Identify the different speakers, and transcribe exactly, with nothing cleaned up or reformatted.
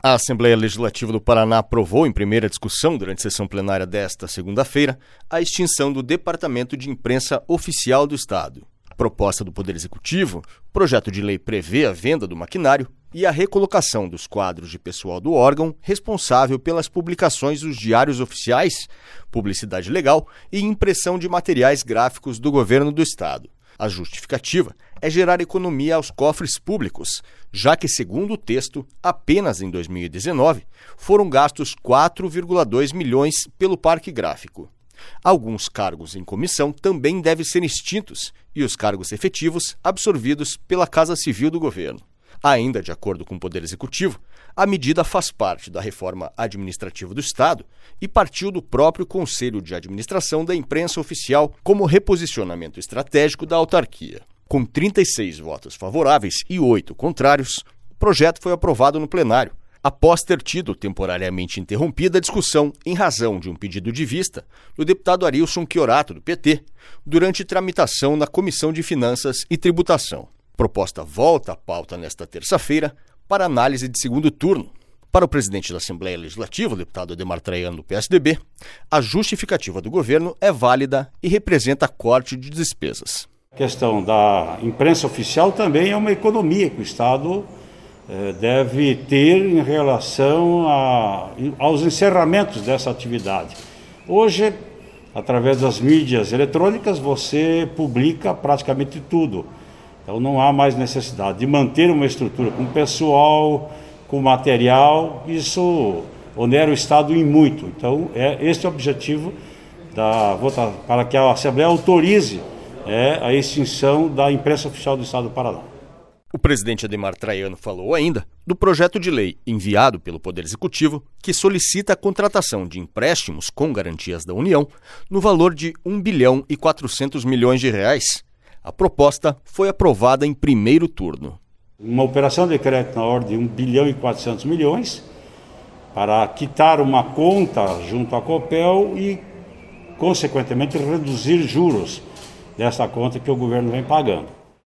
Speaker 1: A Assembleia Legislativa do Paraná aprovou em primeira discussão, durante a sessão plenária desta segunda-feira, a extinção do Departamento de Imprensa Oficial do Estado. Proposta do Poder Executivo, o projeto de lei prevê a venda do maquinário e a recolocação dos quadros de pessoal do órgão responsável pelas publicações dos diários oficiais, publicidade legal e impressão de materiais gráficos do governo do Estado. A justificativa é gerar economia aos cofres públicos, já que, segundo o texto, apenas em dois mil e dezenove foram gastos quatro vírgula dois milhões pelo parque gráfico. Alguns cargos em comissão também devem ser extintos e os cargos efetivos absorvidos pela Casa Civil do governo. Ainda de acordo com o Poder Executivo, a medida faz parte da reforma administrativa do Estado e partiu do próprio Conselho de Administração da Imprensa Oficial como reposicionamento estratégico da autarquia. Com trinta e seis votos favoráveis e oito contrários, o projeto foi aprovado no plenário, após ter tido temporariamente interrompida a discussão em razão de um pedido de vista do deputado Arilson Chiorato, do P T, durante tramitação na Comissão de Finanças e Tributação. A proposta volta à pauta nesta terça-feira para análise de segundo turno. Para o presidente da Assembleia Legislativa, o deputado Ademar Traiano, do P S D B, a justificativa do governo é válida e representa corte de despesas.
Speaker 2: A questão da imprensa oficial também é uma economia que o Estado eh, deve ter em relação a, aos encerramentos dessa atividade. Hoje, através das mídias eletrônicas, você publica praticamente tudo. Então não há mais necessidade de manter uma estrutura com pessoal, com material, isso onera o Estado em muito. Então é este é o objetivo da votação, para que a Assembleia autorize é, a extinção da imprensa oficial do Estado do Paraná.
Speaker 1: O presidente Ademar Traiano falou ainda do projeto de lei enviado pelo Poder Executivo que solicita a contratação de empréstimos com garantias da União no valor de um bilhão e quatrocentos milhões de reais. A proposta foi aprovada em primeiro turno.
Speaker 2: Uma operação de crédito na ordem de um bilhão e quatrocentos milhões para quitar uma conta junto à Copel e, consequentemente, reduzir juros dessa conta que o governo vem pagando.